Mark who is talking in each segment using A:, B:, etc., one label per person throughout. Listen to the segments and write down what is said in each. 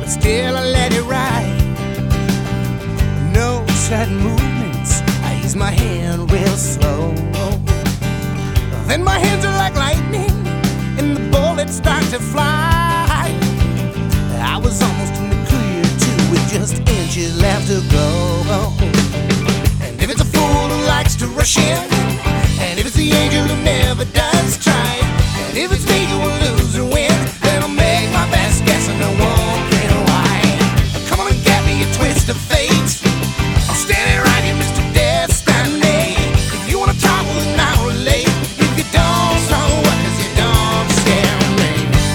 A: but still I let it ride. No sudden movements, I use my hand real slow. Then my hands are like lightning, and the bullets start to fly. I was almost in the clear too, with just inches left to go. And if it's a fool who likes to rush in, and if it's the angel who never does try, and if it's me who will lose or win, then I'll make my best guess and I won't get why. Come on and get me a twist of fate. I'm standing right here, Mr. Destiny. If you wanna talk, well then I'll relate. If you don't, so what, 'cause you don't scare me.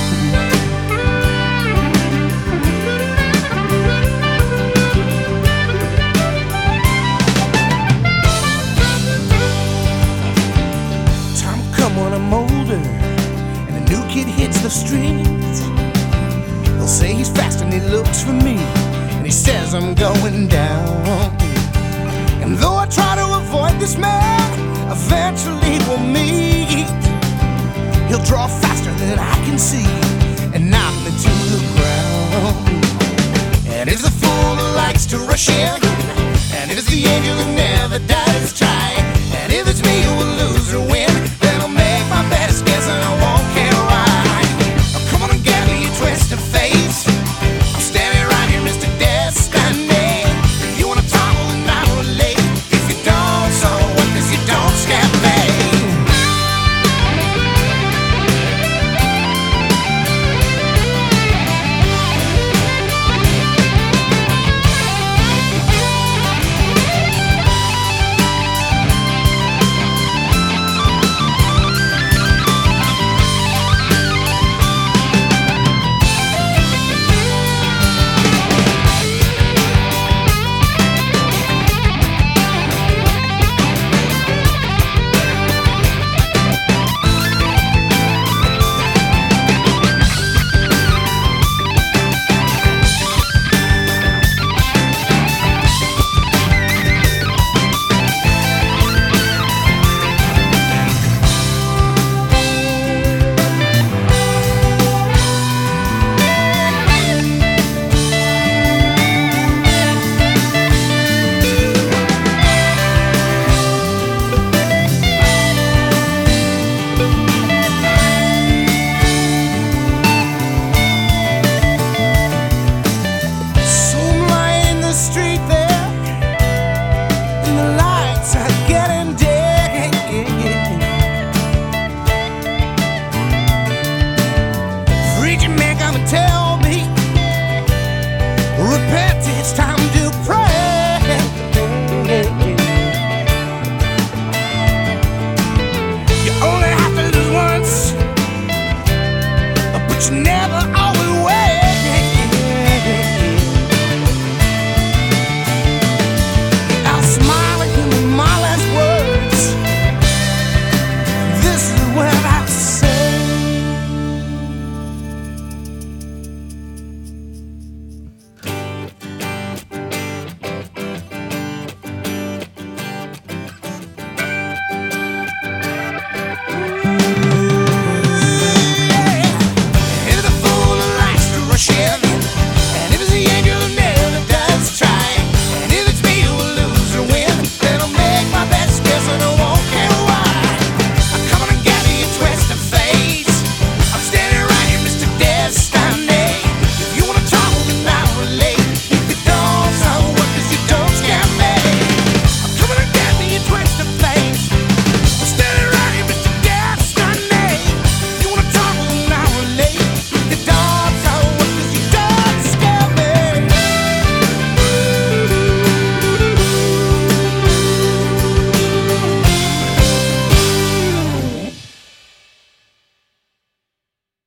A: Time come when I'm older and a new kid hits the streets. They'll say he's fast and he looks for me, and he says I'm going down. And though I try to avoid this man, eventually we'll meet. He'll draw faster than I can see and knock me to the ground. And if the fool who likes to rush in,